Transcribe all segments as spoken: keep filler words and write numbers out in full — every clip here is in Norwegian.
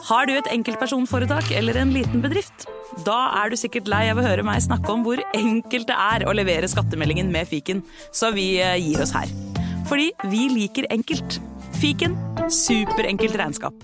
Har du et enkeltpersonforetak eller en liten bedrift? Da er du sikkert lei av å høre meg snakke om hvor enkelt det er å levere skattemeldingen med Fiken, så vi gir oss her. Fordi vi liker enkelt. Fiken, superenkelt regnskap.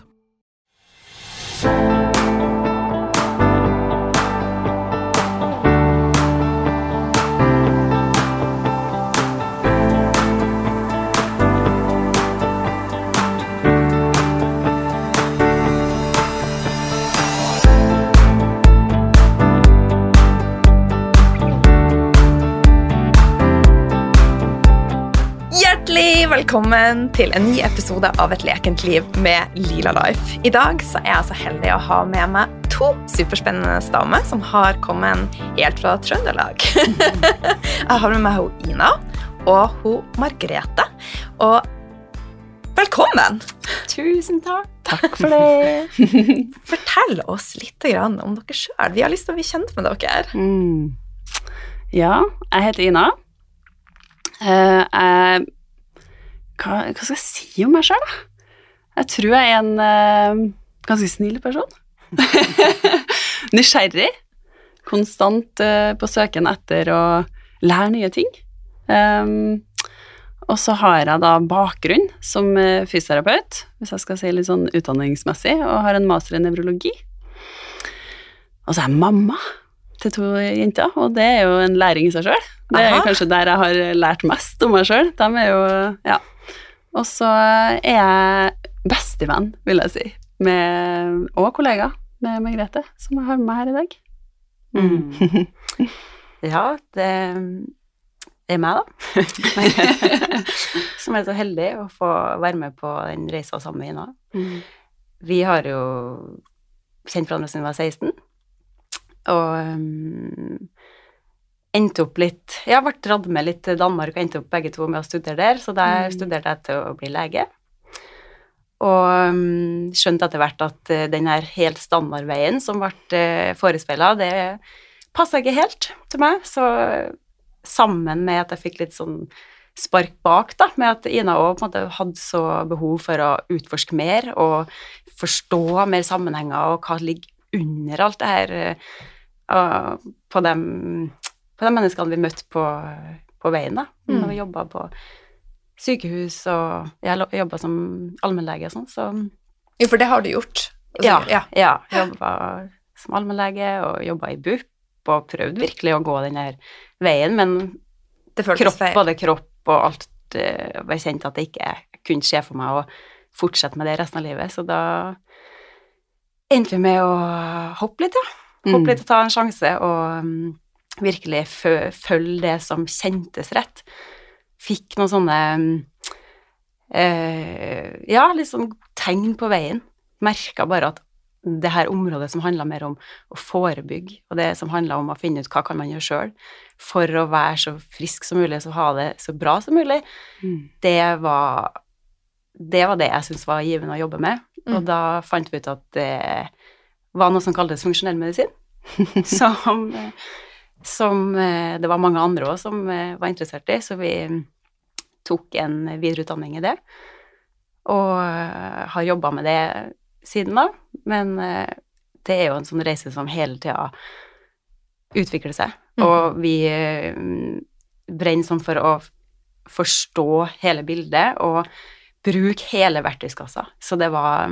Velkommen til en ny episode av Et lekent liv med Lila Life. I dag så er jeg så heldig å ha med meg to superspennende damer som har kommet helt fra Trøndelag. Jeg har med meg hun Ina og hun Margrethe. Og velkommen! Tusen takk. Takk for det. Fortell oss litt grann om dere selv. Vi har lyst til å bli kjent med dere. Mm. Ja, jeg heter Ina. Uh, jeg Hva, hva skal jeg si om meg selv, da? Jeg tror jeg er en uh, ganske snill person. Nysgjerrig. Konstant uh, på søken etter å lære nye ting. Um, og så har jeg da bakgrunn som uh, fysioterapeut, hvis jeg skal si litt sånn utdanningsmessig, og har en master i nevrologi. Og så er jeg mamma til to jenter, og det er jo en læring i seg selv. Det er kanskje der jeg har lært mest om meg selv. De er jo, ja. Og så er jeg bestevenn, vil jeg si, med, og kollega med Margrethe, som jeg har med meg her i dag. Mm. Ja, det er meg da. Som er så heldig å få være med på den reisa sammen med Ina. Mm. Vi har jo kjent hverandre siden vi var seksten, og um, endte opp litt, jeg har vært dratt med litt til Danmark og endte opp begge to med å studere der, så der mm. studerte jeg til å bli lege. Og um, skjønte etter hvert at uh, den her helt standardveien som ble uh, forespillet, det passet ikke helt til meg, så sammen med at jeg fikk litt sånn spark bak da, med at Ina også på en måte hadde så behov for å utforske mer og forstå mer sammenhenger og hva ligger under alt det her uh, på dem på de menneskene vi møtte på, på veien da, mm. når vi jobbet på sykehus, og jeg jobbet som allmennlege og sånn, så... Jo, for det har du gjort. Altså, ja, ja, ja, jobbet som allmennlege, og jobbet i B U P, og prøvd virkelig å gå den her veien, men det kropp, både kropp og alt, uh, var kjent at det ikke kunne skje for meg å fortsette med det resten av livet, så da endte vi med å hoppe litt, ja. Hoppe mm. litt og ta en sjanse, og... Um, virkelig følge det som kjentes rett. Fikk noen sånne eh, ja, litt sånn tegn på veien. Merket bare at det her området som handler mer om å forebygge, og det som handler om å finne ut hva kan man gjøre selv, for å være så frisk som mulig, så ha det så bra som mulig, mm. det var det var det jeg synes var givende å jobbe med. Mm. Og da fant vi ut at det var noe som kaltes funksjonell medisin, som... som det var mange andre også som var interessert i, så vi tok en videreutdanning i det, og har jobbet med det siden da, men det er jo en sånn reise som hele tiden utvikler seg, mm. og vi brenner sånn for å forstå hele bildet, og bruke hele verktøyskassa, så det var...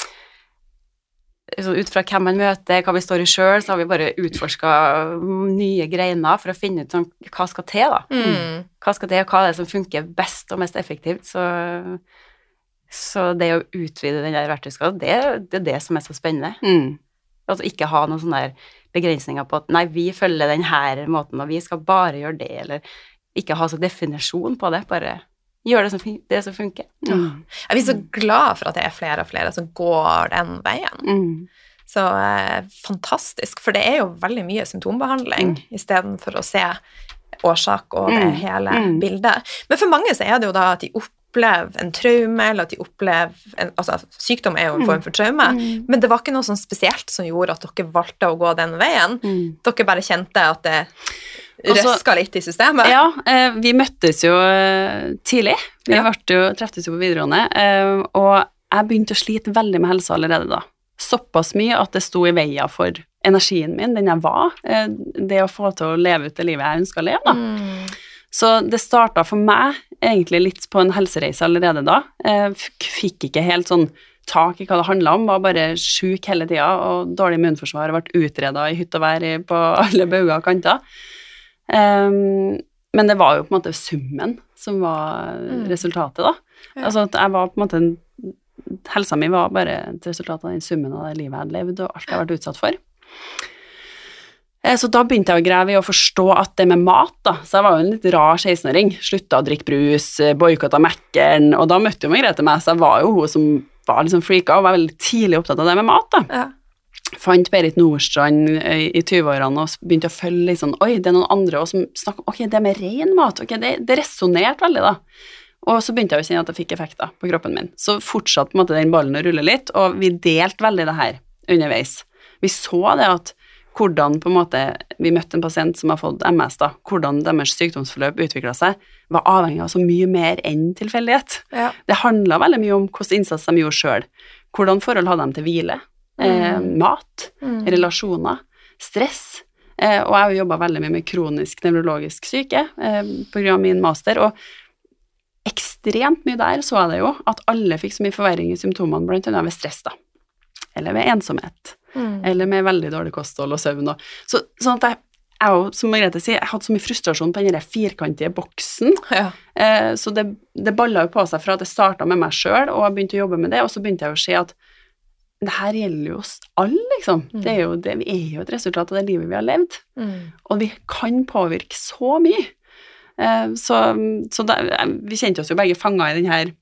Så ut fra hvem man møter, hva vi står i selv, så har vi bare utforsket nye greiner for å finne ut sånn, hva skal til da. Mm. Hva skal til, og hva er det som funker best og mest effektivt. Så, så det å utvide den der verktøyskassen, det, det er det som er så spennende. Mm. Altså ikke ha noen sånne begrensninger på at nei, vi følger den her måten, og vi skal bare gjøre det, eller ikke ha så definisjon på det, bare... gjør det som, det som funker. Mm. Jeg blir så glad for at det er flere og flere som går den veien. Mm. Så eh, fantastisk, for det er jo veldig mye symptombehandling, mm. i stedet for å se årsak og det mm. hele mm. bildet. Men for mange så er det jo da at de opplever en traume, eller at de opplever, en, altså sykdom er jo en form for traume, mm. men det var ikke noe sånn spesielt som gjorde at dere valgte å gå den veien. Mm. Dere bare kjente at det røska litt i systemet. Ja, eh, vi møttes jo tidlig. Vi ja. ble jo, treftes jo på videregående, eh, og jeg begynte å slite veldig med helse allerede da. såpass mye at det sto i veien for energien min, den jeg var, det å få til å leve ut det livet jeg ønsker å leve da. Mm. Så det startet for meg egentlig litt på en helsereise allerede da. Jeg fikk ikke helt sånn tak i hva det handlet om, var bare syk hele tiden, og dårlig immunforsvar har vært utredet i hytt og vær på alle bauger og kanter. Um, men det var jo på en måte summen som var resultatet da. Ja. Altså at jeg var på en måte, en, helsa mi var bare et resultat av den summen av det livet jeg hadde levd, og alt jeg hadde vært utsatt for. Så da begynte jeg å grave i å forstå at det med mat da, så jeg var jo en litt rar sekstenåring, sluttet å drikke brus, boykottet Mækkern, og da møtte jo Margrethe meg, så jeg var jo hun som var liksom freaka, og var veldig tidlig opptatt av det med mat da. Ja. Fant Berit Nordstrand i, i tyve-årene og begynte å følge litt sånn, oi, det er noen andre som snakker, ok, det med ren mat, ok, det, det resonerte veldig da. Og så begynte jeg å kjenne at det fikk effekter på kroppen min. Så fortsatte på en måte den ballen å rulle litt, og vi delte veldig det her underveis. Vi så det at hvordan på en måte, vi møtte en pasient som har fått M S da, hvordan deres sykdomsforløp utviklet seg, var avhengig av så mye mer enn tilfeldighet. Ja. Det handlet veldig mye om hvordan innsats de gjorde selv. Hvordan forhold hadde de til hvile, mm. eh, mat, mm. relasjoner, stress, eh, og jeg har jo jobbet veldig mye med kronisk nevrologisk syke eh, på grunn av min master, og ekstremt mye der så jeg det jo, at alle fikk så mye forverring i symptomene, blant annet ved stress da, eller ved ensomhet. Mm. Eller med veldig dårlig kosthold og søvn. Og, så, sånn at jeg, jeg, som Margrethe sier, jeg hadde så mye frustrasjon på denne firkantige boksen, ja. eh, så det, det ballet jo på seg fra at jeg startet med meg selv, og jeg begynte å jobbe med det, og så begynte jeg å se at det her gjelder jo oss alle, liksom. Mm. Det er jo, det, vi er jo et resultat av det livet vi har levd, mm. og vi kan påvirke så mye. Eh, så så da, vi kjente oss jo begge fanget i den her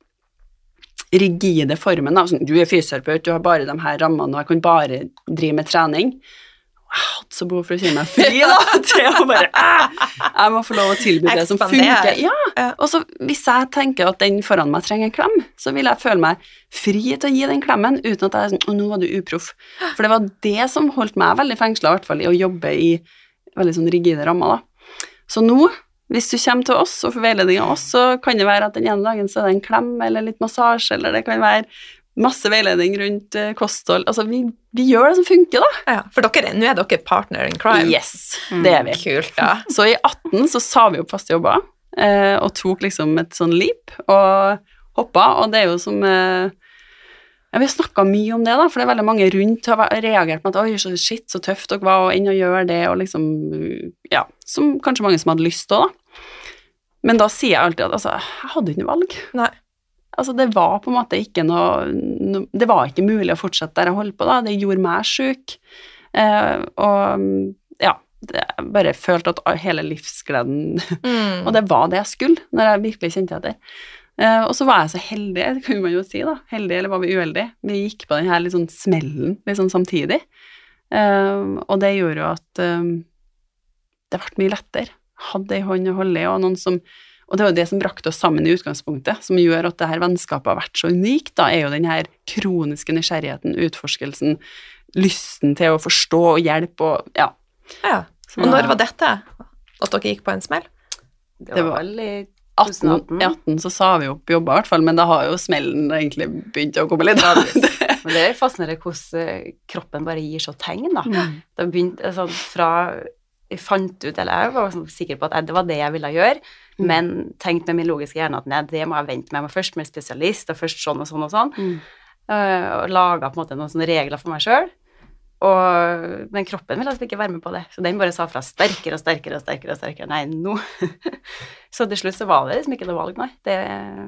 rigide formen av, sånn, du er fysioterapeut, du har bare de her rammene, og jeg kan bare drive med trening. Jeg hadde så behov for å kjenne meg fri da, til å bare, jeg må få lov å tilby det som funker. Ja, og så hvis jeg tenker at den foran meg trenger en klem, så vil jeg føle meg fri til å gi den klemmen, uten at jeg er sånn, å, nå var du uproff. For det var det som holdt meg veldig fengslet, i hvert fall, i å jobbe i veldig sånn rigide rammer da. Så nå, hvis du kommer til oss og får veiledning av oss, så kan det være at den ene dagen så er det en klem, eller litt massasje, eller det kan være masse veiledning rundt uh, kosthold. Altså, vi, vi gjør det som funker da. Ja, for dere, nå er dere partner in crime. Yes, det er vi. Mm, kult da. Så i atten så sa vi opp faste jobber, uh, og tok liksom et sånn leap, og hoppet, og det er jo som... Uh, ja, vi har snakket mye om det da, for det er veldig mange rundt har reagert med at, oi, så shit, så tøft dere var, og inn og gjør det, og liksom, ja, som kanskje mange som hadde lyst til da. Men da sier jeg alltid at, altså, jeg hadde ikke noe valg. Nei. Altså, det var på en måte ikke noe, no, det var ikke mulig å fortsette der jeg holdt på da, det gjorde meg syk, eh, og ja, det, jeg bare følte at hele livsgleden, mm. og det var det jeg skulle, når jeg virkelig kjente etter. Uh, og så var jeg så heldig, det kan man jo si da, heldig eller var vi uheldig. Vi gikk på den her litt sånn smellen, litt sånn samtidig. Uh, og det gjorde jo at um, det ble mye lettere. Hadde en hånd å holde i, og noen som, og det var jo det som brakte oss sammen i utgangspunktet, som gjør at det her vennskapet har vært så unikt da, er jo den her kroniske nysgjerrigheten, utforskelsen, lysten til å forstå og hjelpe, og ja. Ja, og når var dette at dere gikk på en smell? Det var, det var veldig... atten, atten så sa vi opp jobba i hvert fall, men da har jo smellen egentlig begynt å komme litt. Men det er fascinerende hvordan kroppen bare gir så tegn da. Mm. Det begynte sånn fra, jeg fant ut, eller jeg var sånn sikker på at det var det jeg ville gjøre, mm. men tenkte med min logiske hjerne at nei, det må jeg vente med, jeg må først med spesialist, og først sånn og sånn og sånn, mm. og laget på en måte noen sånne regler for meg selv. Og, men kroppen ville altså ikke være med på det, så den bare sa fra sterkere og sterkere og sterkere og sterkere, nei, nå. Så til slutt så var det liksom ikke noe valg, nei. Det,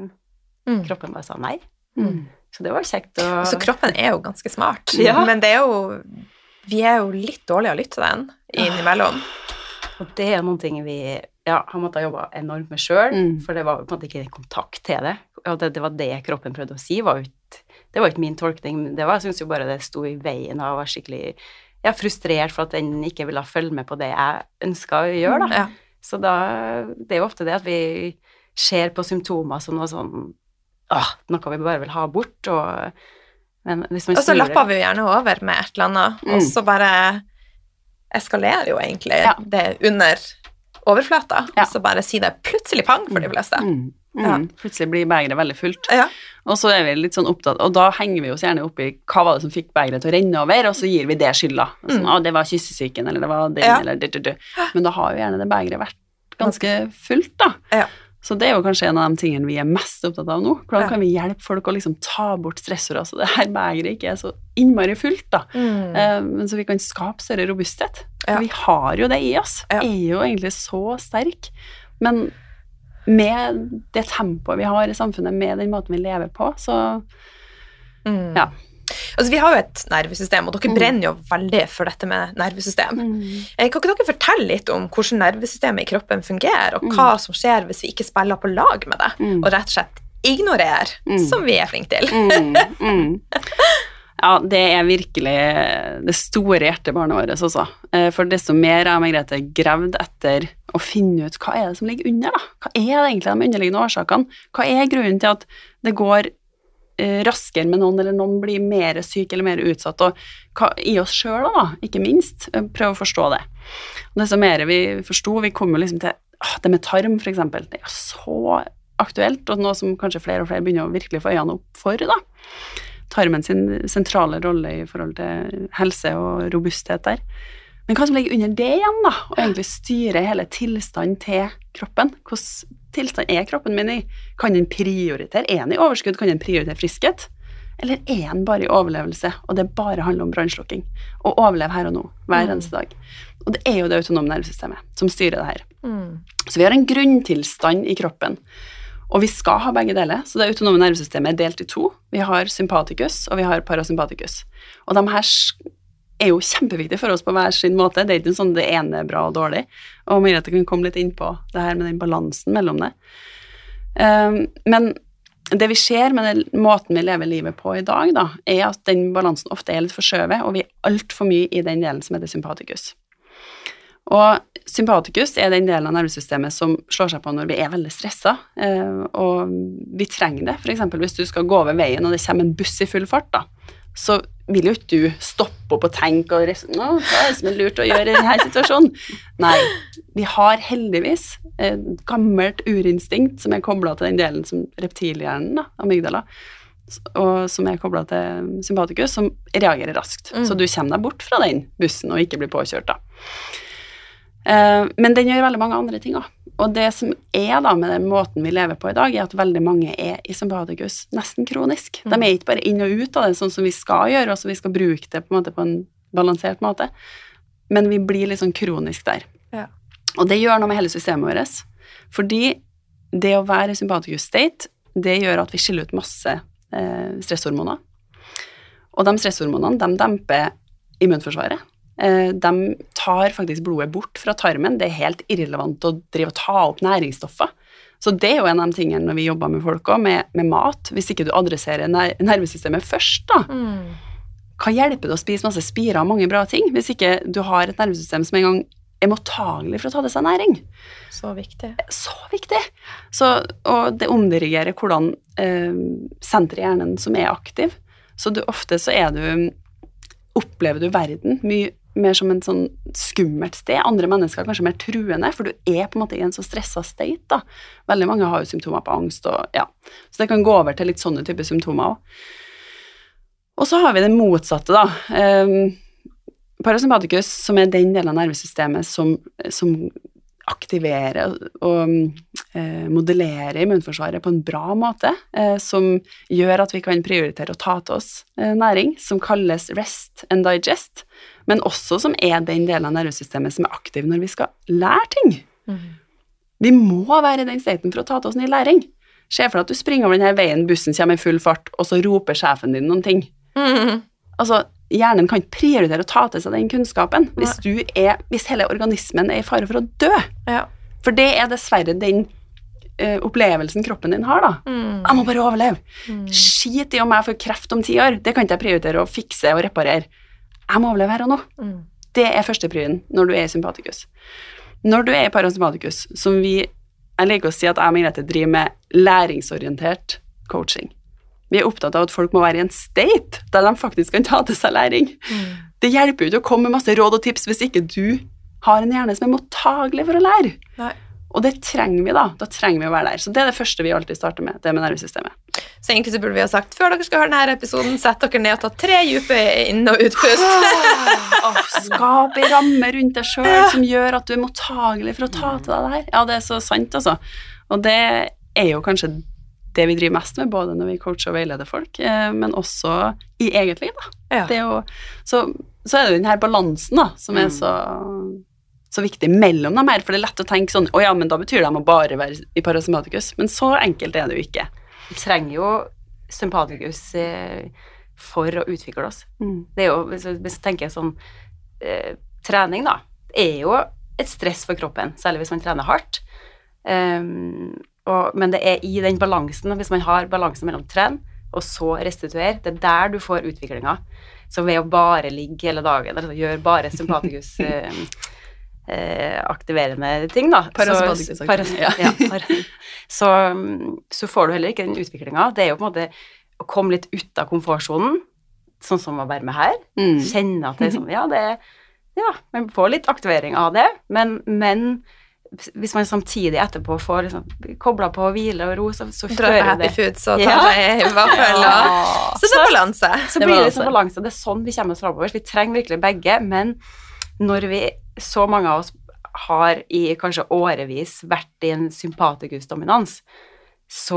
mm. Kroppen bare sa nei. Mm. Så det var kjekt å... Så kroppen er jo ganske smart, ja. Men det er jo, vi er jo litt dårlige å lytte til den innimellom. Og det er noen ting vi, ja, har måttet jobbe enormt med selv, mm. for det var på en måte ikke kontakt til det, og det, det var det kroppen prøvde å si, var ut det var ikke min tolkning, det var, jeg synes jo bare det stod i veien, og jeg var skikkelig ja, frustrert for at den ikke ville følge med på det jeg ønsket å gjøre da. Ja. Så da, det er jo ofte det at vi ser på symptomer som noe sånn, åh, noe vi bare vil ha bort, og, men hvis man og så lapper vi jo gjerne over med et eller annet, mm. og så bare eskalerer jo egentlig ja. Det under overflata, ja. Og så bare si det plutselig pang for de fleste. Mm. Ja. Plutselig blir begeret veldig fullt. Ja. Og så er vi litt sånn opptatt, og da henger vi oss gjerne opp i hva var det som fikk begeret til å renne over, og så gir vi det skylda. Sånn, mm. ah, det var kyssesyken, eller det var den, ja. eller det, det, det. Men da har jo gjerne det begeret vært ganske fullt, da. Ja. Så det er jo kanskje en av de tingene vi er mest opptatt av nå. Hvordan kan vi hjelpe folk å liksom ta bort stressorer, så det her begeret ikke er så innmari fullt, da. Mm. Uh, men så vi kan skape større robusthet. Ja. For vi har jo det i oss. Ja. Er jo egentlig så sterk. Men med det tempoet vi har i samfunnet, med den måten vi lever på, så mm. ja. Altså, vi har jo et nervesystem, og dere mm. brenner jo veldig for dette med nervesystem. Mm. Kan ikke dere fortelle litt om hvordan nervesystemet i kroppen fungerer, og hva mm. som skjer hvis vi ikke spiller på lag med det, mm. og rett og slett ignorerer, mm. som vi er flinke til? mm. Mm. Ja, det er virkelig det store hjertebarnet vårt også. For desto mer er Margrethe gravd etter å finne ut hva er det som ligger under, da? Hva er det egentlig de underliggende årsakene? Hva er grunnen til at det går eh, raskere med noen, eller noen blir mer syk eller mer utsatt, og hva, i oss selv da, ikke minst, prøve å forstå det. Og desto mer vi forstod, vi kommer liksom til ah, det med tarm for eksempel, det er jo så aktuelt, og noe som kanskje flere og flere begynner å virkelig få øynene opp for, da. Tarmen sin sentrale rolle i forhold til helse og robusthet der. Men hva som ligger under det igjen da, og egentlig styre hele tilstanden til kroppen? Hvordan tilstand er kroppen min i? Kan den prioritere? Er den i overskudd? Kan den prioritere friskhet? Eller er den bare i overlevelse, og det bare handler om brannslukking? Og overleve her og nå, hver eneste dag. Og det er jo det autonome nervesystemet som styrer det her. Mm. Så vi har en grunntilstand i kroppen. Og vi skal ha begge deler, så det autonome nervesystemet er delt i to. Vi har sympatikus, og vi har parasympatikus. Og de her er jo kjempeviktige for oss på hver sin måte. Det er ikke sånn det ene er bra og dårlig. Og Margrethe kan komme litt inn på det her med den balansen mellom det. Um, men det vi ser med den måten vi lever livet på i dag, da, er at den balansen ofte er litt forskjøvet, og vi er alt for mye i den delen som heter sympatikus. Og sympatikus er den delen av nervesystemet som slår seg på når vi er veldig stresset, og vi trenger det. For eksempel hvis du skal gå over veien og det kommer en buss i full fart, da, så vil jo ikke du stoppe opp og tenke og rest- Nå, hva er det som er lurt å gjøre i denne situasjonen? Nei, vi har heldigvis et gammelt urinstinkt som er koblet til den delen som reptilhjernen, da, amygdala, og som er koblet til sympatikus, som reagerer raskt. Mm. Så du kommer deg bort fra den bussen og ikke blir påkjørt, da. Uh, men den gjør veldig mange andre ting også. Og det som er da med den måten vi lever på i dag, er at veldig mange er i sympatikus nesten kronisk. Mm. De er ikke bare inn og ut av det sånn som vi skal gjøre, og så vi skal bruke det på en måte på en balansert måte, men vi blir litt sånn kronisk der. Ja. Og det gjør noe med hele systemet vårt, fordi det å være i sympatikus state, det gjør at vi skiller ut masse eh, stresshormoner. Og de stresshormonene, de demper immunforsvaret. De tar faktisk blodet bort fra tarmen. Det er helt irrelevant å drive og ta opp næringsstoffer. Så det er jo en av de tingene når vi jobber med folk også, med, med mat. Hvis ikke du adresserer ner- nervesystemet først, da. Mm. Hva hjelper det å spise masse spirer og mange bra ting, hvis ikke du har et nervesystem som en gang er mottagelig for å ta til seg næring? Så viktig. Så viktig. Så, og det omdirigerer hvordan eh, senter i hjernen som er aktiv. Så du, ofte så er du, opplever du verden mye mer som en sånn skummelt sted. Andre mennesker er kanskje mer truende, for du er på en måte i en så stresset state, da. Veldig mange har jo symptomer på angst, og ja. Så det kan gå over til litt sånne typer symptomer også. Og så har vi det motsatte, da. Um, parasympatikus, som er den delen av nervesystemet som, som aktiverer og eh, modellerer immunforsvaret på en bra måte, eh, som gjør at vi kan prioritere å ta til oss eh, næring, som kalles rest and digest, men også som er den delen av nervesystemet som er aktiv når vi skal lære ting. Mm. Vi må være i den staten for å ta til oss ny læring. Se for deg at du springer over denne veien, bussen kommer i full fart, og så roper sjefen din noen ting. Mm. Altså, hjernen kan ikke prioritere å ta til seg den kunnskapen hvis, du er, hvis hele organismen er i fare for å dø. Ja. For det er dessverre den uh, opplevelsen kroppen din har, da. Mm. Jeg må bare overleve. Mm. Skit i om jeg får kreft om ti år. Det kan ikke jeg prioritere å fikse og reparere. Jeg må overleve her og nå. Mm. Det er førsteprioriteten når du er i sympatikus. Når du er i parasympatikus, som vi, jeg liker å si at jeg og Margrethe driver med læringsorientert coaching. Vi er opptatt av at folk må være i en state der de faktisk kan ta til seg læring. Mm. Det hjelper jo ikke å komme med masse råd og tips hvis ikke du har en hjerne som er mottagelig for å lære. Nei. Og det trenger vi da, da trenger vi å være der. Så det er det første vi alltid starter med, det med nervesystemet. Så egentlig så burde vi ha sagt, før dere skal høre denne episoden, sett dere ned og ta tre dype inn- og utpust. Oh, skap en ramme rundt deg selv som gjør at du er mottagelig for å ta til deg det her. Ja, det er så sant altså. Og det er jo kanskje det vi driver mest med, både når vi coacher og veileder folk, men også i eget liv da. Ja. Det er jo, så, så er det jo den her balansen da, som er så... så viktig mellom dem her, for det er lett å tenke sånn, å ja, men da betyr det at man bare være i parasympatikus, men så enkelt er det jo ikke. Vi trenger jo sympatikus eh, for å utvikle oss. Mm. Det er jo, hvis jeg, hvis jeg tenker sånn, eh, trening da, er jo et stress for kroppen, særlig hvis man trener hardt, um, og, men det er i den balansen, hvis man har balansen mellom tren, og så restituere, det er der du får utviklinga. Så ved å bare ligge hele dagen, altså gjøre bare sympatikus eh, Eh, aktiverende ting da parasympatikus så, paras- ja. ja, par- så, så får du heller ikke den utviklinga. Det er jo på en måte å komme litt ut av komfortzonen, sånn som å være med her, Mm. kjenne at det er sånn, ja, det ja, man får litt aktivering av det, men, men hvis man samtidig etterpå får liksom, koblet på hvile og ro, så, så Dra på fører happy det food, så Ja. tar jeg i vaffel, Ja. og så det er balanse. så Det blir var det altså- sånn balanse. Det er sånn vi kommer oss fremover. Vi trenger virkelig begge, men når vi, så mange av oss har i kanskje årevis vært i en sympatikus-dominans, så,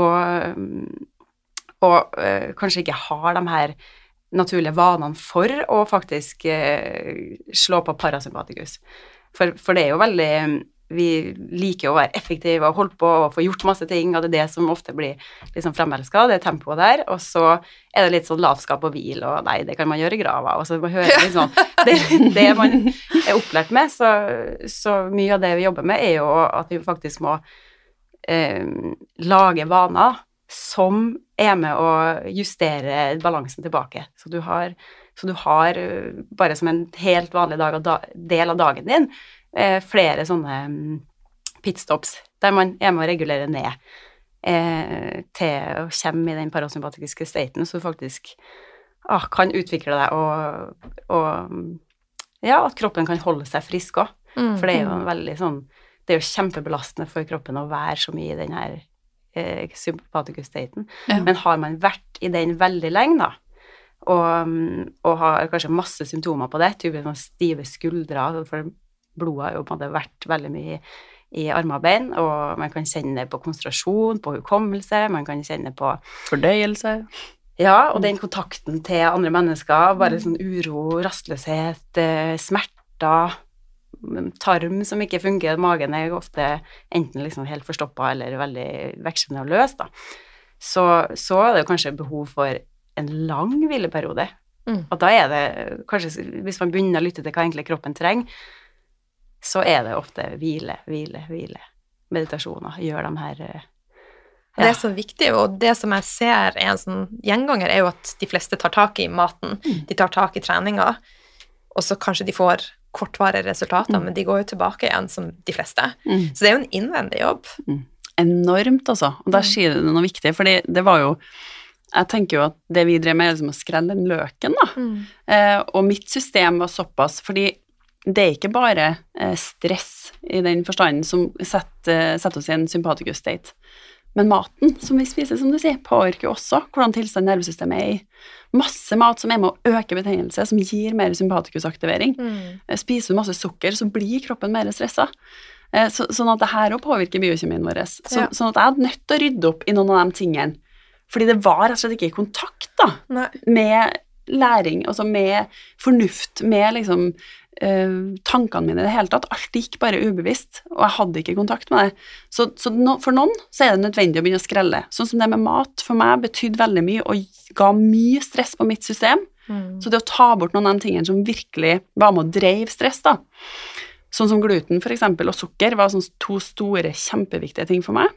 og øh, kanskje ikke har de her naturlige vanene for å faktisk øh, slå på parasympatikus. For, for det er jo veldig, vi liker å være effektive og holde på og få gjort masse ting, og det er det som ofte blir liksom fremelsket, det tempoet der, og så er det litt sånn lavskap og hvil, og nei, det kan man gjøre i grava, og så man hører litt sånn, det, det man er opplært med, så, så mye av det vi jobber med er jo at vi faktisk må eh, lage vaner som er med å justere balansen tilbake, så du har, så du har bare som en helt vanlig dag, da, del av dagen din, eh, flere sånne pitstops, der man er med å regulere ned eh, til å komme i den parasympatiske staten, så du faktisk ah, kan utvikle deg, og, og ja, at kroppen kan holde seg frisk også, Mm. for det er jo en veldig sånn, det er jo kjempebelastende for kroppen å være så mye i den her eh, sympatikus staten, Ja. men har man vært i den veldig lenge da, og, og har kanskje masse symptomer på det, typisk sånn stive skuldre, for blodet har jo på en måte vært veldig mye i armer og bein, og man kan kjenne på konsentrasjon, på hukommelse, man kan kjenne på Fordøyelse. ja, og den kontakten til andre mennesker, bare sånn uro, rastløshet, eh, smerter, tarm som ikke fungerer, magen er jo ofte enten liksom helt forstoppet eller veldig vekslende og løs da. Så, så er det jo kanskje behov for en lang hvileperiode. Mm. Og da er det kanskje, hvis man begynner å lytte til hva egentlig kroppen trenger, så er det ofte hvile, hvile, hvile, meditasjoner, gjør de her eh, Det er så viktig, og det som jeg ser er en sånn gjenganger, er jo at de fleste tar tak i maten, de tar tak i treninga, og så kanskje de får kortvarige resultater, men de går jo tilbake igjen som de fleste. Mm. Så det er jo en innvendig jobb. Enormt altså, og der sier du noe viktig, fordi det var jo, jeg tenker jo at det vi drev med er som å skrelle den løken da, Mm. eh, og mitt system var såpass, fordi det er ikke bare eh, stress i den forstanden som setter, setter oss i en sympatikus state, men maten som vi spiser, som du sier, påvirker jo også hvordan tilstand nervesystemet er i. Masse mat som er med å øke betennelse, som gir mer sympatikusaktivering. Mm. Spiser du masse sukker, så blir kroppen mer stresset. Eh, Så, sånn at det her også påvirker biokjemien vår. Så, Ja. Sånn at jeg hadde nødt til å rydde opp i noen av de tingene. Fordi det var rett og slett ikke i kontakt da, Nei. med læring, altså med fornuft, med liksom eh, tankene mine i det hele tatt. Alt gikk bare ubevisst, og jeg hadde ikke kontakt med det. Så, så no, for noen så er det nødvendig å begynne å skrelle. Sånn som det med mat, for meg betydde veldig mye, og ga mye stress på mitt system. Mm. Så det å ta bort noen av de tingene som virkelig var med å dreive stress da, sånn som gluten for eksempel, og sukker, var sånn to store, kjempeviktige ting for meg.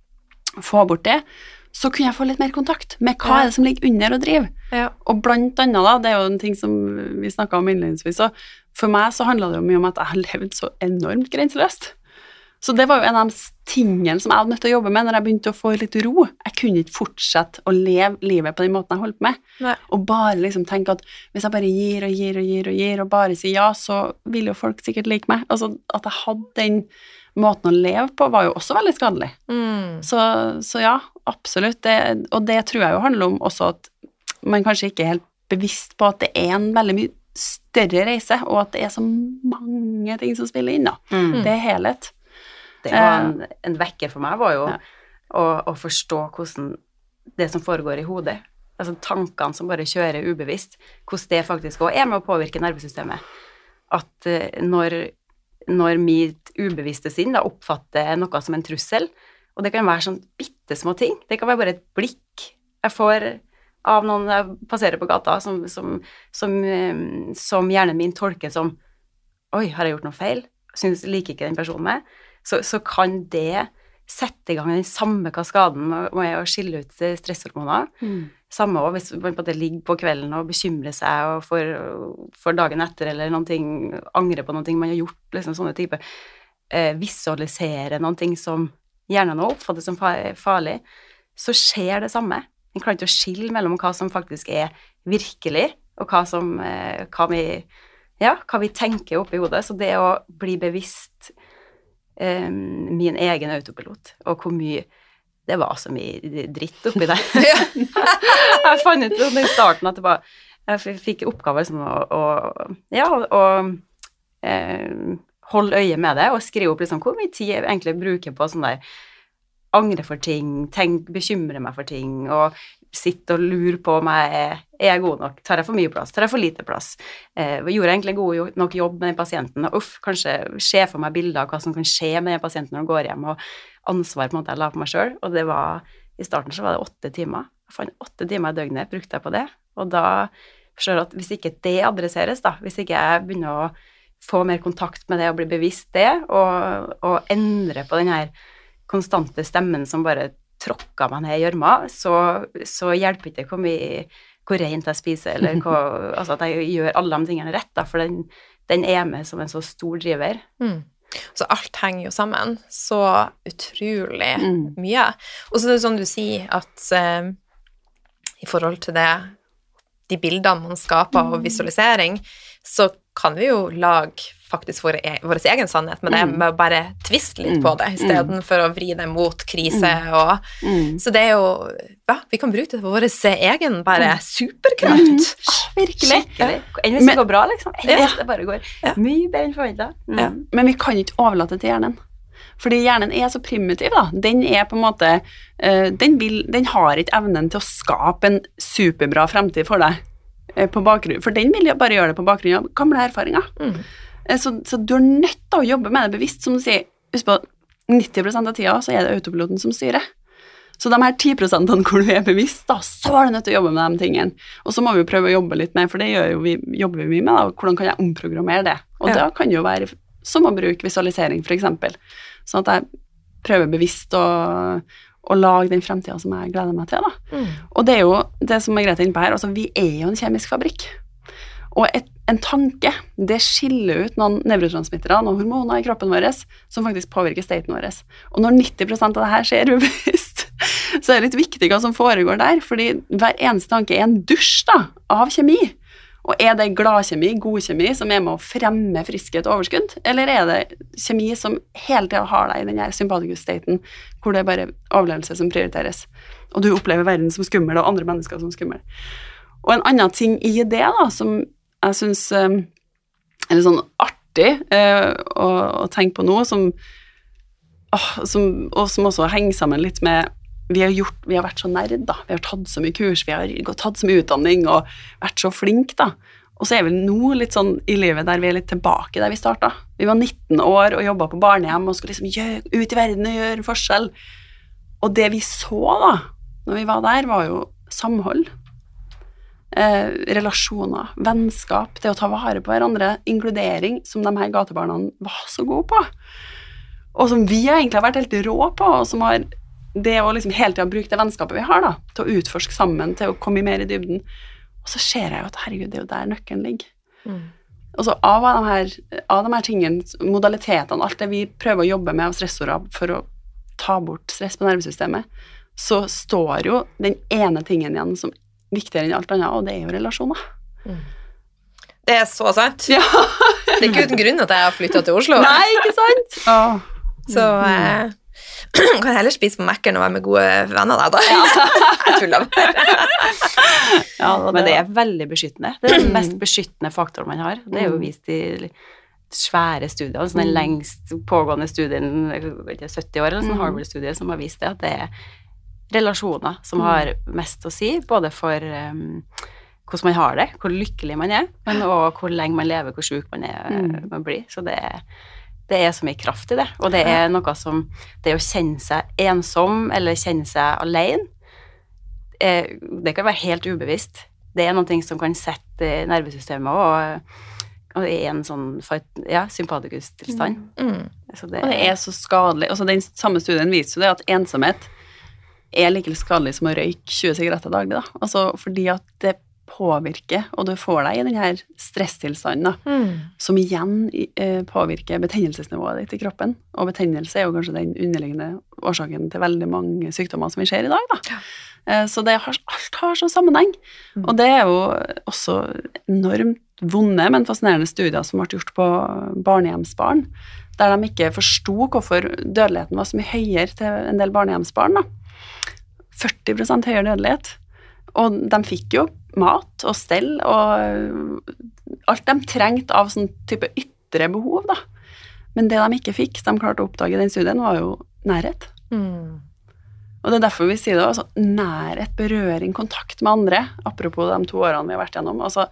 Få bort det, så kunne jeg få litt mer kontakt med hva Ja. er det som ligger under og driver. Ja. Og blant annet da, det er jo en ting som vi snakket om innledningsvis, så for meg så handlet det jo mye om at jeg har levd så enormt grenseløst. Så det var jo en av de tingene som jeg hadde nødt til å jobbe med når jeg begynte å få litt ro. Jeg kunne ikke fortsette å leve livet på den måten jeg holdt med. Nei. Og bare liksom tenke at hvis jeg bare gir og gir og gir og gir, og bare sier ja, så vil jo folk sikkert like meg. Altså at jeg hadde den måten å leve på var jo også veldig skadelig. Mm. Så, så ja, absolutt. Det, og det tror jeg jo handler om også at man kanskje ikke er helt bevisst på at det er en veldig mye større reise, og at det er så mange ting som spiller inn da. Mm. Det er helhet. Det var en, en vekker for meg, var jo Ja. å, å forstå hvordan det som foregår i hodet, altså tankene som bare kjører ubevisst, hvordan det faktisk også er med å påvirke nervesystemet. At uh, når, når mitt ubevisste sinn da oppfatter noe som en trussel, og det kan være sånn bittesmå ting, det kan være bare et blikk jeg får av noen jeg passerer på gata, som, som, som, um, som hjernen min tolker som oi, har jeg gjort noe feil? Synes, liker ikke den personen meg? Så, så kan det sette i gang den samme kaskaden med, med å skille ut stresshormoner. Mm. Samme også hvis man på det ligger på kvelden og bekymrer seg og for, for dagen etter, eller noen ting, angrer på noen ting man har gjort, liksom sånne typer, eh, visualisere noen ting som hjernen også oppfatter som farlig, så skjer det samme. Man klarer ikke å skille mellom hva som faktisk er virkelig, og hva som, eh, hva vi, ja, hva vi tenker oppi hodet. Så det å bli bevisst Um, min egen autopilot, og hvor mye det var så mye dritt oppi der. Jeg fant ut i starten at det var, jeg fikk oppgaver som å, å ja, å eh, holde øye med det, og skrive opp liksom hvor mye tid jeg egentlig bruker på sånn der angre for ting, tenk, bekymre meg for ting, og sitte og lure på om jeg er, er jeg god nok, tar jeg for mye plass, tar jeg for lite plass, eh, gjorde jeg egentlig god nok jobb med den pasienten, og uff, kanskje se for meg bilder av hva som kan skje med den pasienten når han går hjem, og ansvar på en måte jeg la på meg selv, og det var, i starten så var det åtte timer, jeg fant åtte timer i døgnet, brukte jeg på det, og da forstår jeg at hvis ikke det adresseres da, hvis ikke jeg begynner å få mer kontakt med det, og bli bevisst det, og, og endre på den her konstante stemmen som bare tråkker meg ned i gjørma, så, så hjelper ikke hvor mye, hvor rent jeg spiser, eller hva, altså at jeg gjør alle de tingene rett, da, for den, den er med som en så stor driver. Mm. Så alt henger jo sammen så utrolig mm. mye. Og så er det sånn du sier at eh, i forhold til det, de bildene man skaper og visualisering, så kan vi jo lage faktisk vår, e vår egen sannhet med det, mm. med å bare tviste litt mm. på det, i stedet mm. for å vri det mot krise, og mm. så det er jo, ja, vi kan bruke det for vår egen bare superkraft. Mm. Ah, virkelig. Skikkelig. Enn hvis det går bra, liksom. Enn hvis det bare går ja. mye bedre enn forventet. Mm. Ja. Men vi kan ikke overlate til hjernen. Fordi hjernen er så primitiv da. Den er på en måte, uh, den, vil, den har ikke evnen til å skape en superbra fremtid for deg uh, på bakgrunn, for den vil jo bare gjøre det på bakgrunn av gamle erfaringer. Mm. Så, så du er nødt til å jobbe med det bevisst, som du sier, husk på nitti prosent av tida så er det autopiloten som styrer. Så de her ti prosentene hvor du er bevisst, da, så er du nødt til å jobbe med de tingene. Og så må vi prøve å jobbe litt med, for det gjør jo vi, jobber vi mye med, da. Hvordan kan jeg omprogrammere det? Og ja. Da kan det jo være som å bruke visualisering, for eksempel. Sånn at jeg prøver bevisst å, å lage den fremtiden som jeg gleder meg til, da. Mm. Og det er jo det som Margrethe er inne på her, altså vi er jo en kjemisk fabrikk. Og et, en tanke, det skiller ut noen nevrotransmittere, noen hormoner i kroppen vår, som faktisk påvirker staten vår. Og når nitti prosent av det her skjer ubevisst, så er det litt viktig hva som foregår der, fordi hver eneste tanke er en dusj da, av kjemi. Og er det gladkjemi, god kjemi, som er med å fremme friskhet og overskudd, eller er det kjemi som hele tiden har deg i den her sympatikus-staten, hvor det er bare overlevelse som prioriteres, og du opplever verden som skummel, og andre mennesker som skummel. Og en annen ting i det da, som jeg synes um, er litt sånn artig uh, å, å tenke på noe som, uh, som, og som også henger sammen litt med vi har, gjort, vi har vært så nerd da, vi har tatt så mye kurs, vi har tatt så mye utdanning og vært så flink da, og så er vi nå litt sånn i livet der vi er litt tilbake der vi startet. Vi var nitten år og jobbet på barnehjem og skulle liksom gjøre, ut i verden og gjøre en forskjell, og det vi så da når vi var der var jo samhold, Eh, relasjoner, vennskap, det å ta vare på hverandre, inkludering, som de her gatebarna var så gode på, og som vi egentlig har vært helt rå på, og som har det å liksom hele tiden bruke det vennskapet vi har da, til å utforske sammen, til å komme mer i dybden, og så ser jeg jo at herregud, det er jo der nøkkelen ligger. Mm. Og så av de her, av de her tingene, modalitetene, alt det vi prøver å jobbe med av stressorer for å ta bort stress på nervesystemet, så står jo den ene tingen igjen som viktigere enn alt annet, og det er jo relasjoner. Mm. Det er så sant. Ja. Det er ikke uten grunn at jeg har flyttet til Oslo. Nei, ikke sant? Åh. Så eh, kan jeg heller spise på Mækkern og være med gode venner der, da. Ja. Jeg tuller bare. Ja, det, men det er veldig beskyttende. Det er den mest beskyttende faktoren man har. Det er jo vist i svære studier, altså den lengst pågående studien, sytti år, eller sånn Harvard-studie, som har vist det, at det er relasjoner som har mest å si, både for um, hvordan man har det, hvor lykkelig man er, men også hvor lenge man lever, hvor syk man er, mm. man blir. Så det, det er så mye kraft i det, og det er noe som, det å kjenne seg ensom, eller kjenne seg alene, eh, det kan være helt ubevisst. Det er noe som kan sette nervesystemet og, og i en sånn ja, sympatikus-tilstand. Mm. Så det, og det er så skadelig. Altså, den samme studien viser jo det at ensomhet er like skadelig som å røyke tjue sigaretter daglig, da. Altså, fordi at det påvirker, og du får deg i denne stresstilstanden, da, mm. som igjen eh, påvirker betennelsesnivået ditt i kroppen. Og betennelse er jo kanskje den underliggende årsaken til veldig mange sykdommer som vi ser i dag, da. Ja. Eh, så det har, alt har sånn sammenheng. Mm. Og det er jo også enormt vonde, men fascinerende studier som ble gjort på barnehjemsbarn, der de ikke forstod hvorfor dødeligheten var så mye høyere til en del barnehjemsbarn, da. førti prosent høyere dødelighet. Og de fikk jo mat og stell og alt de trengte av sånn type ytre behov, da. Men det de ikke fikk, de klarte å oppdage i den studien, var jo nærhet. Mm. Og det er derfor vi sier det, altså nærhet, berøring, kontakt med andre, apropos de to årene vi har vært gjennom, altså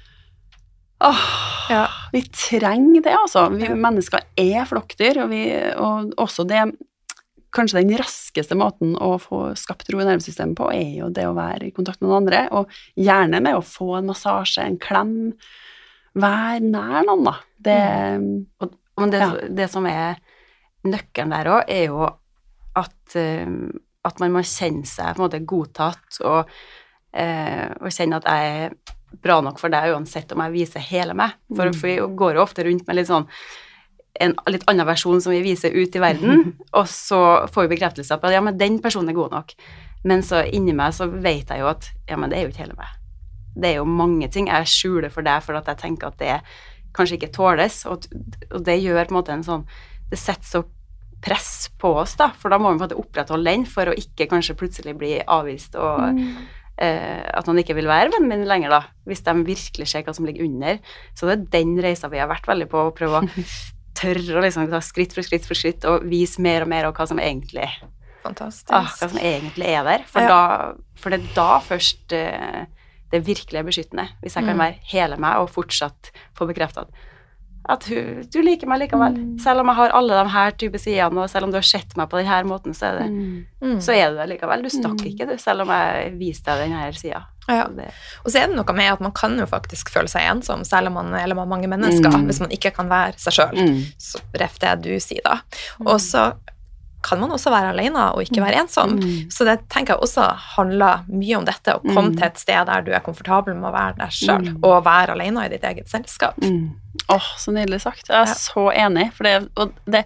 åh, ja. Vi trenger det, altså. Vi ja. Mennesker er flokkdyr, og, vi, og også det kanskje den raskeste måten å få skapt ro i nervesystemet på er jo det å være i kontakt med noen andre, og gjerne med å få en massasje, en klem, være nær noen, da. Det, mm. og det, ja. det som er nøkkelen der også, er jo at, at man må kjenne seg på en måte godtatt, og, og kjenne at jeg er bra nok for deg, uansett om jeg viser hele meg. For, for vi går jo ofte rundt med litt sånn en litt annen versjon som vi viser ut i verden, og så får vi bekreftelse på at ja, men den personen er god nok. Men så inni meg så vet jeg jo at ja, men det er jo ikke hele meg. Det er jo mange ting jeg skjuler for deg, for at jeg tenker at det kanskje ikke tåles, og, og det gjør på en måte en sånn, det setter så press på oss da, for da må vi på en måte opprettholde den, for å ikke kanskje plutselig bli avvist, og mm. eh, at man ikke vil være venn min lenger da, hvis de virkelig ser hva som ligger under. Så det er den reisen vi har vært veldig på, å prøve å tørre å liksom ta skritt for skritt for skritt og vise mer og mer av hva som egentlig Fantastisk. Ah, hva som egentlig er der. For, ja. da, for det er da først eh, det virkelig er beskyttende. Hvis jeg kan være hele meg og fortsatt få bekreftet at hun, du liker meg likevel. Mm. Selv om jeg har alle de her type sidene, og selv om du har sett meg på denne måten, så er det, mm. så er det likevel. Du stakk ikke, du, selv om jeg viste deg denne siden. Ja. Og så er det noe med at man kan jo faktisk føle seg ensom, selv om man er med mange mennesker, mm. hvis man ikke kan være seg selv. Mm. Så ref det du sier da. Og så kan man også være alene og ikke være ensom. Mm. Så det tenker jeg også handler mye om dette, å komme mm. til et sted der du er komfortabel med å være deg selv, mm. og være alene i ditt eget selskap. Mm. Åh, oh, så nydelig sagt. Jeg er ja. så enig, for det, og det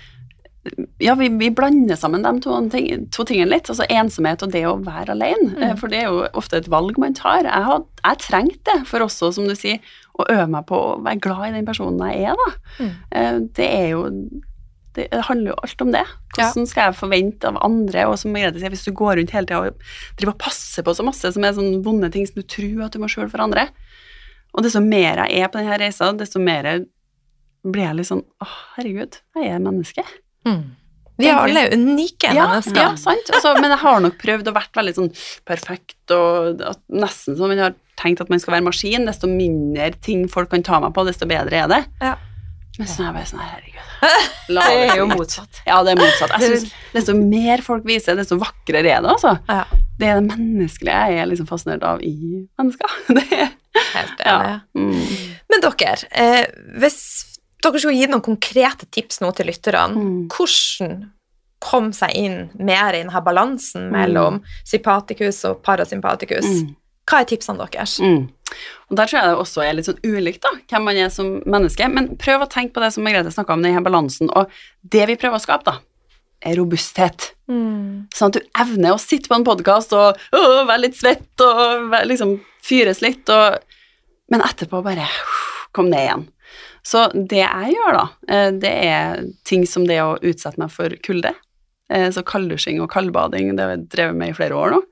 ja, vi, vi blander sammen de to, ting, to tingene litt, altså ensomhet og det å være alene, mm. for det er jo ofte et valg man tar. Jeg har jeg trengt det, for også, som du sier, å øve meg på å være glad i den personen jeg er, da. Mm. Det er jo det handler jo alt om det. Hvordan skal jeg forvente av andre, og som Margrethe sier, hvis du går rundt hele tiden og driver og passer på så masse som er sånne vonde ting som du tror at du må selv for andre, og desto mer jeg er på denne reisa, desto mer blir jeg litt sånn, åh, herregud, jeg er menneske. Mm. Vi er alle unike ja, mennesker. Ja, sant. Altså, men jeg har nok prøvd å vært veldig sånn perfekt, og at nesten som man har tenkt at man skal være maskin, desto mindre ting folk kan ta meg på, desto bedre er det. Ja. Men så er jeg bare sånn, herregud. Det er jo motsatt. Ja, det er motsatt. Jeg synes, desto mer folk viser, desto vakrere er det, altså. Ja. Det er det menneskelige jeg er liksom fascinert av i mennesker. Det er, helt enig. Ja. Mm. Men dere, eh, hvis dere skulle gi noen konkrete tips nå til lytterne, mm. hvordan kom seg inn mer i denne balansen mellom mm. sympatikus og parasympatikus? Mm. Hva er tipsene deres? Mm. Og der tror jeg det også er litt sånn ulikt da, hvem man er som menneske, men prøv å tenke på det som Margrethe snakket om, denne balansen, og det vi prøver å skape da, er robusthet. Mm. Sånn at du evner å sitte på en podcast og å, være litt svett og være, liksom fyres litt, og, men etterpå bare kom ned igjen. Så det jeg gjør da, det er ting som det å utsette meg for kulde, så kalddusjing og kaldbading, det har jeg drevet med i flere år nå,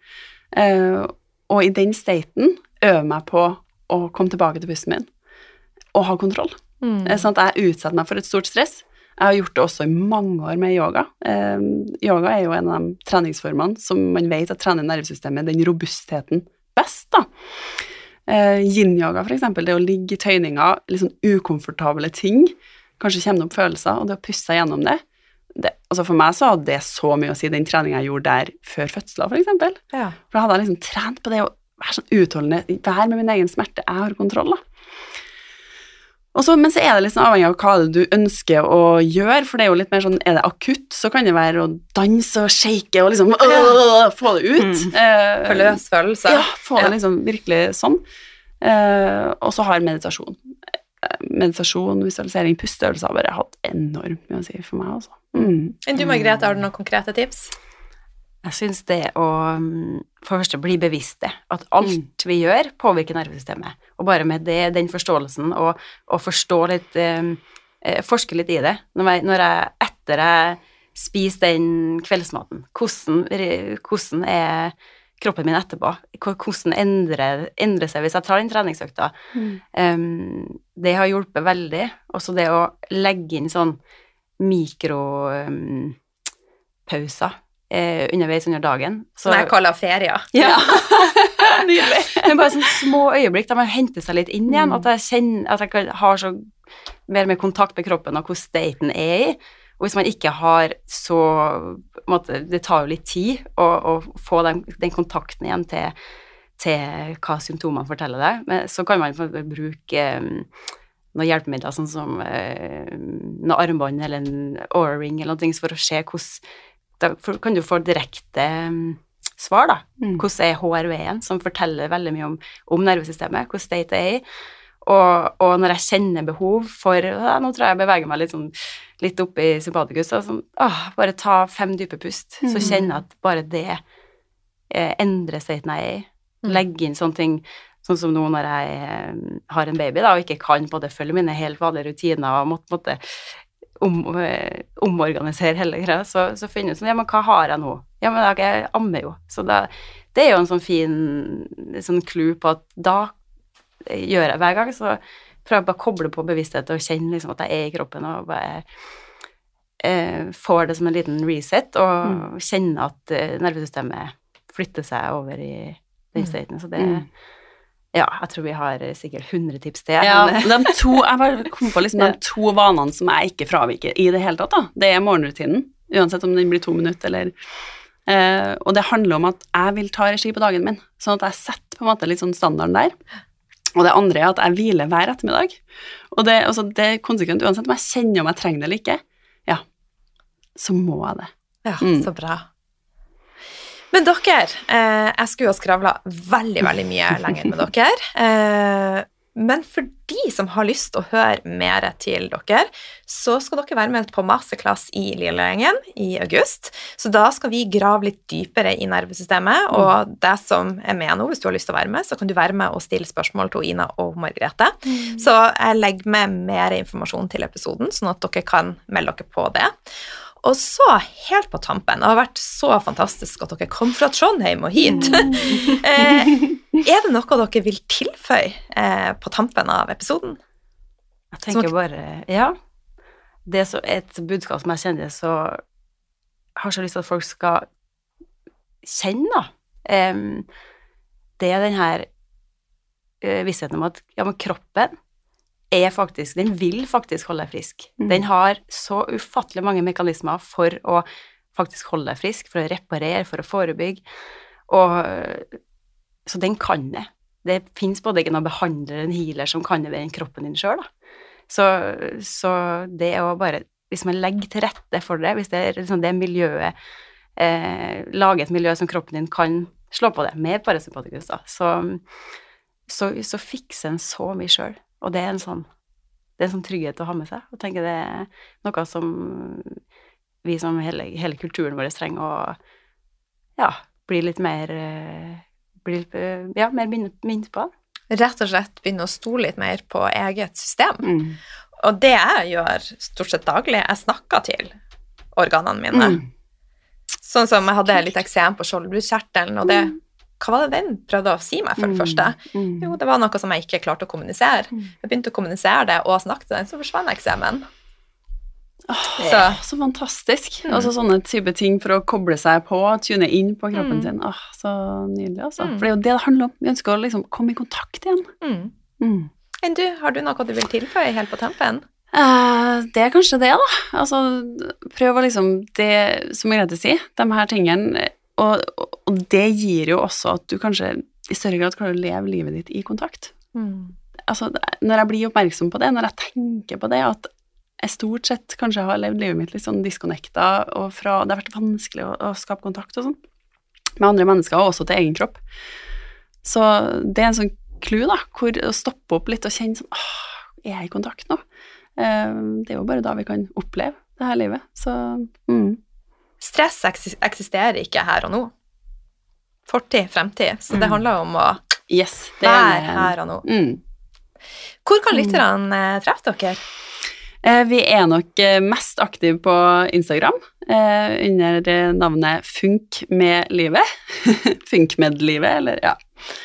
og i den staten øver meg på å komme tilbake til pusten min, og ha kontroll. Mm. Sånn at jeg utsetter meg for et stort stress. Jeg har gjort det også i mange år med yoga. Yoga er jo en av de treningsformene som man vet at trener nervesystemet, den robustheten best da. Uh, yin-yoga for eksempel, det å ligge i tøyninga, litt sånn ukomfortable ting, kanskje kommer det opp følelser, og det å pusse seg gjennom det, det, altså for meg så hadde det så mye å si, den treningen jeg gjorde der før fødselen for eksempel, ja. For da hadde jeg liksom trent på det å være sånn utholdende, være med min egen smerte, jeg har kontroll da. Og så, men så er det litt sånn avhengig av hva du ønsker å gjøre, for det er jo litt mer sånn, er det akutt, så kan det være å danse og shake og liksom øh, få det ut. Mm. Uh, Forløs følelse. Ja, få det liksom virkelig sånn. Uh, og så har meditasjon. Meditasjon, visualisering, pusteøvelser har bare hatt enormt mye å si for meg også. Mm. Du, Margrethe, har du noen konkrete tips? Jeg synes det å for det første bli bevisst det, at alt vi gjør påvirker nervesystemet, og bare med det, den forståelsen, og, og forstå litt, eh, forske litt i det, når jeg, når jeg etter jeg spiser den kveldsmaten, hvordan, hvordan er kroppen min etterpå, hvordan endrer, endrer seg hvis jeg tar den treningsøkta. Mm. Um, det har hjulpet veldig, også det å legge inn sånn mikropauser, um, Eh, underveis under dagen. Så, som jeg kaller ferie. Ja. Nydelig. Men bare sånne små øyeblikk, da man henter seg litt inn igjen, mm. at jeg kjenner, at jeg har så mer med kontakt med kroppen og hvor staten er i, og hvis man ikke har så, måte, det tar jo litt tid å, å få den, den kontakten igjen til, til hva symptomene forteller deg, men så kan man bruke um, noen hjelpemidler, sånn som uh, noen armbånd eller en Oura-ring eller noe for å se hvordan da kan du få direkte um, svar da, mm. hvordan er H R V-en, som forteller veldig mye om, om nervesystemet, hvordan state er i, og, og når jeg kjenner behov for, ja, nå tror jeg jeg beveger meg litt, sånn, litt opp i sympatikus, så, sånn, åh, bare ta fem dype pust, mm. så kjenner jeg at bare det eh, endrer staten jeg er i, mm. legge inn sånne ting, sånn som nå når jeg eh, har en baby da, og ikke kan både følge mine helt vanlige rutiner, og måtte, måtte Om, omorganisere hele greia, så, så finner jeg sånn, ja, men hva har jeg nå? Ja, men jeg ammer jo. Så da, det er jo en sånn fin sånn clue på at da gjør jeg hver gang, så prøver jeg bare å koble på bevissthet og kjenne liksom at jeg er i kroppen, og bare eh, får det som en liten reset, og mm. kjenne at eh, nervesystemet flytter seg over i den staten. Så det er mm. Ja, jeg tror vi har sikkert hundre tips til. Ja, de to, jeg bare kom på liksom de to vanene som jeg ikke fraviker i det hele tatt da. Det er morgenrutinen, uansett om den blir to minutter eller... Eh, og det handler om at jeg vil ta regi på dagen min, sånn at jeg setter på en måte litt sånn standarden der. Og det andre er at jeg hviler hver ettermiddag. Og det, altså, det er konsekvent, uansett om jeg kjenner om jeg trenger det eller ikke, ja, så må jeg det. Ja, mm. så bra. Men dere, eh, jeg skulle jo skravla veldig, veldig mye lenger med dere, eh, men for de som har lyst til å høre mer til dere, så skal dere være med på masterclass i Lillegjengen i august, så da skal vi grave litt dypere i nervesystemet, og det som er med nå, hvis du har lyst til å være med, så kan du være med og stille spørsmål til Ina og Margrethe, mm. så jeg legger med mer informasjon til episoden, sånn at dere kan melde dere på det. Og så, helt på tampen, det har vært så fantastisk at dere kom fra Trondheim og hit. Mm. eh, er det noe dere vil tilføye eh, på tampen av episoden? Jeg tenker som, bare, ja, det er så et budskap som jeg kjenner, så jeg har så lyst til at folk skal kjenne. Um, det er den her uh, vissheten om at ja, men kroppen er faktisk, den vil faktisk holde deg frisk. Mm. Den har så ufattelig mange mekanismer for å faktisk holde deg frisk, for å reparere, for å forebygge. Og, så den kan det. Det finnes både ikke noen behandler, en healer som kan det ved kroppen din selv. Da. Så, så det er jo bare, hvis man legger til rette for det, hvis det er liksom det miljøet, eh, lage et miljø som kroppen din kan slå på det, mer parasympatikus da, så, så, så fikser en så mye selv, og det er en sånn, det er en sånn trygghet å ha med seg, og tenker det er noe som vi som hele, hele kulturen vår trenger å, ja, bli litt mer, bli, ja, mer minnet på. Rett og slett begynne å stole litt mer på eget system. Mm. Og det jeg gjør stort sett daglig, jeg snakker til organene mine. Mm. Sånn som jeg hadde litt eksem på skjoldbruskkjertelen, og det, hva var det den prøvde å si meg for det Mm. første? Mm. Jo, det var noe som jeg ikke klarte å kommunisere. Jeg begynte å kommunisere det, og snakket til den, så forsvann eksemen. Åh, Så, så fantastisk. Mm. Altså sånne type ting for å koble seg på, tune inn på kroppen Mm. sin. Åh, så nydelig, altså. Mm. For det er jo det det handler om. Vi ønsker å liksom komme i kontakt igjen. mm. Mm. Enn du, har du noe du vil tilføye helt på tempen? Eh, det er kanskje det, da. Altså, prøv å liksom, det som Grete sier, de her tingene, og, og, og det gir jo også at du kanskje i større grad klarer å leve livet ditt i kontakt. Mm. Altså, når jeg blir oppmerksom på det, når jeg tenker på det, at jeg stort sett kanskje har levd livet mitt litt sånn disconnecta, og fra, det har vært vanskelig å, å skape kontakt og sånn, med andre mennesker, og også til egen kropp. Så det er en sånn clue da, hvor å stoppe opp litt og kjenne sånn, åh, er jeg i kontakt nå? Eh, det er jo bare da vi kan oppleve det her livet. Så, mm. Stress eksis- eksisterer ikke her og nå. Fortid, fremtid. Så det Mm. handler om å Yes, det er være her og nå. Mm. Hvor kan lytterne eh, treffe dere? Eh, vi er nok eh, mest aktive på Instagram, eh, under eh, navnet Funk med livet. Funk med livet, eller ja.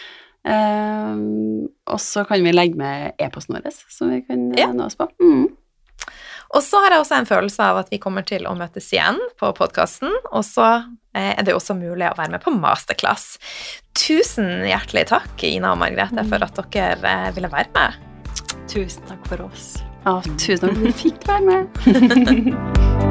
Eh, og så kan vi legge med e-posten vår, som vi kan eh, Ja. nå oss på. Mm. Og så har jeg også en følelse av at vi kommer til å møtes igjen på podcasten, og så eh, er det også mulig å være med på masterclass. Tusen hjertelig takk, Ina og Margrethe, for at dere eh, ville være med. Tusen takk for oss. Ja, tusen takk for at du fikk være med.